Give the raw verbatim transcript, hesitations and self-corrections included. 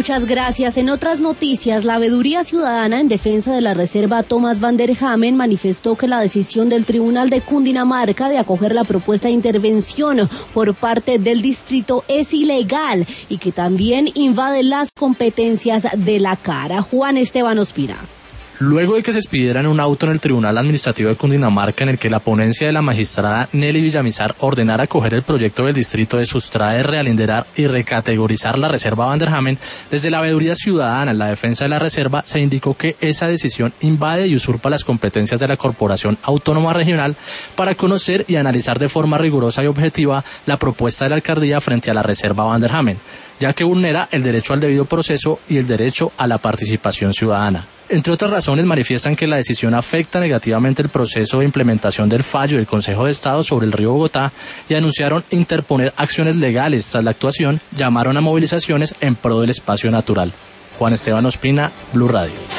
muchas gracias. En otras noticias, la Veeduría Ciudadana en Defensa de la Reserva Thomas van der Hamen manifestó que la decisión del Tribunal de Cundinamarca de acoger la propuesta de intervención por parte del distrito es ilegal y que también invade las competencias de la CARA. Juan Esteban Ospina. Luego de que se expidiera en un auto en el Tribunal Administrativo de Cundinamarca en el que la ponencia de la magistrada Nelly Villamizar ordenara acoger el proyecto del distrito de sustraer, realinderar y recategorizar la Reserva van der Hamen, desde la Veeduría Ciudadana en la Defensa de la Reserva se indicó que esa decisión invade y usurpa las competencias de la Corporación Autónoma Regional para conocer y analizar de forma rigurosa y objetiva la propuesta de la alcaldía frente a la Reserva van der Hamen, ya que vulnera el derecho al debido proceso y el derecho a la participación ciudadana. Entre otras razones, manifiestan que la decisión afecta negativamente el proceso de implementación del fallo del Consejo de Estado sobre el río Bogotá y anunciaron interponer acciones legales tras la actuación, llamaron a movilizaciones en pro del espacio natural. Juan Esteban Ospina, Blue Radio.